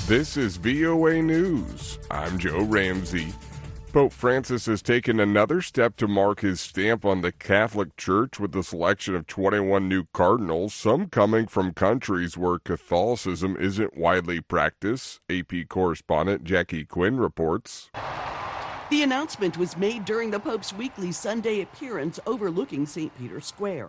This is VOA News. I'm Joe Ramsey. Pope Francis has taken another step to mark his stamp on the Catholic Church with the selection of 21 new cardinals, some coming from countries where Catholicism isn't widely practiced. AP correspondent Jackie Quinn reports. The announcement was made during the Pope's weekly Sunday appearance overlooking St. Peter's Square.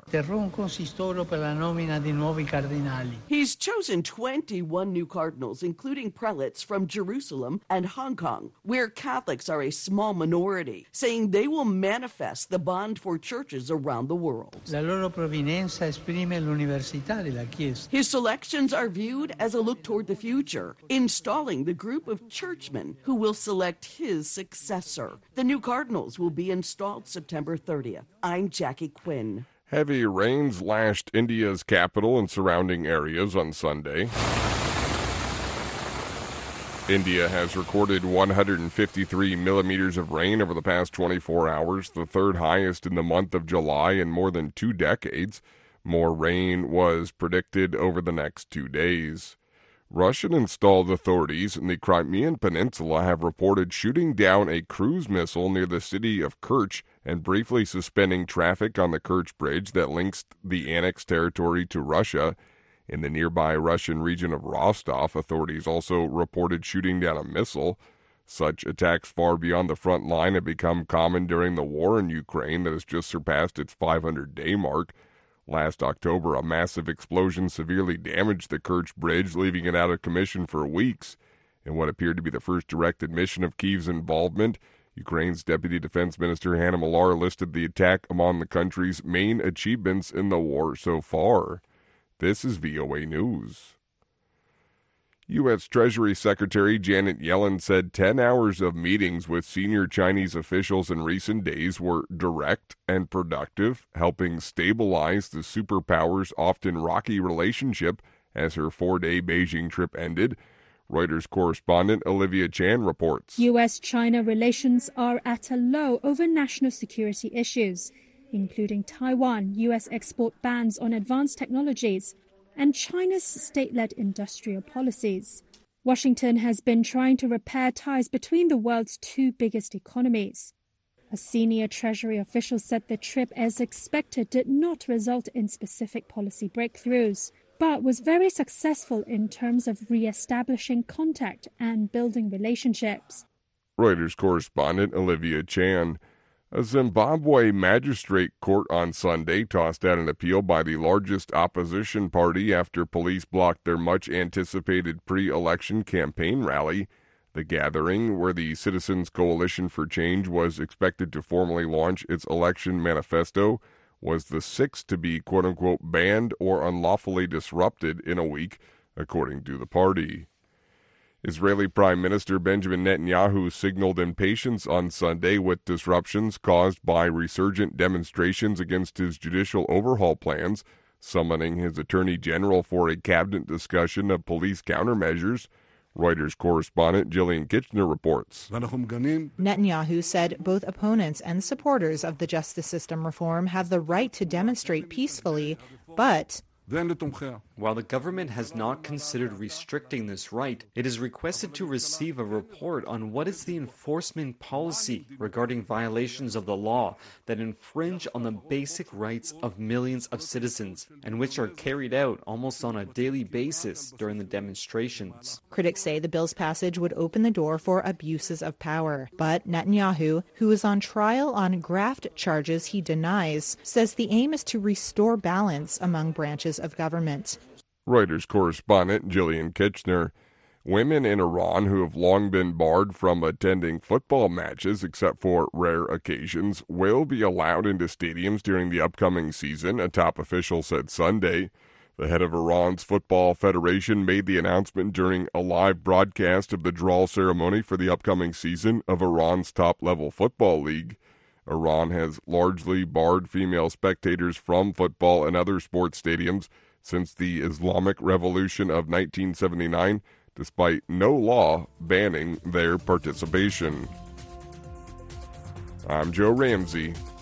He's chosen 21 new cardinals, including prelates from Jerusalem and Hong Kong, where Catholics are a small minority, saying they will manifest the bond for churches around the world. His selections are viewed as a look toward the future, installing the group of churchmen who will select his successor. The new cardinals will be installed September 30th. I'm Jackie Quinn. Heavy rains lashed India's capital and surrounding areas on Sunday. India has recorded 153 millimeters of rain over the past 24 hours, the third highest in the month of July in more than 2 decades. More rain was predicted over the next 2 days. Russian-installed authorities in the Crimean Peninsula have reported shooting down a cruise missile near the city of Kerch and briefly suspending traffic on the Kerch Bridge that links the annexed territory to Russia. In the nearby Russian region of Rostov, authorities also reported shooting down a missile. Such attacks far beyond the front line have become common during the war in Ukraine that has just surpassed its 500-day mark. Last October, a massive explosion severely damaged the Kerch Bridge, leaving it out of commission for weeks. In what appeared to be the first direct admission of Kyiv's involvement, Ukraine's Deputy Defense Minister Hanna Maliar listed the attack among the country's main achievements in the war so far. This is VOA News. U.S. Treasury Secretary Janet Yellen said 10 hours of meetings with senior Chinese officials in recent days were direct and productive, helping stabilize the superpower's often rocky relationship as her 4-day Beijing trip ended. Reuters correspondent Olivia Chan reports. U.S.-China relations are at a low over national security issues, including Taiwan, U.S. export bans on advanced technologies, and China's state-led industrial policies. Washington has been trying to repair ties between the world's 2 biggest economies. A senior Treasury official said the trip, as expected, did not result in specific policy breakthroughs, but was very successful in terms of re-establishing contact and building relationships. Reuters correspondent Olivia Chan. A Zimbabwe magistrate court on Sunday tossed out an appeal by the largest opposition party after police blocked their much-anticipated pre-election campaign rally. The gathering, where the Citizens Coalition for Change was expected to formally launch its election manifesto, was the 6th to be quote-unquote banned or unlawfully disrupted in a week, according to the party. Israeli Prime Minister Benjamin Netanyahu signaled impatience on Sunday with disruptions caused by resurgent demonstrations against his judicial overhaul plans, summoning his attorney general for a cabinet discussion of police countermeasures. Reuters correspondent Jillian Kitchener reports. Netanyahu said both opponents and supporters of the justice system reform have the right to demonstrate peacefully, but while the government has not considered restricting this right, it is requested to receive a report on what is the enforcement policy regarding violations of the law that infringe on the basic rights of millions of citizens and which are carried out almost on a daily basis during the demonstrations. Critics say the bill's passage would open the door for abuses of power. But Netanyahu, who is on trial on graft charges he denies, says the aim is to restore balance among branches of government. Reuters correspondent Jillian Kitchener. Women in Iran who have long been barred from attending football matches except for rare occasions will be allowed into stadiums during the upcoming season, a top official said Sunday. The head of Iran's Football Federation made the announcement during a live broadcast of the draw ceremony for the upcoming season of Iran's top-level football league. Iran has largely barred female spectators from football and other sports stadiums since the Islamic Revolution of 1979, despite no law banning their participation. I'm Joe Ramsey.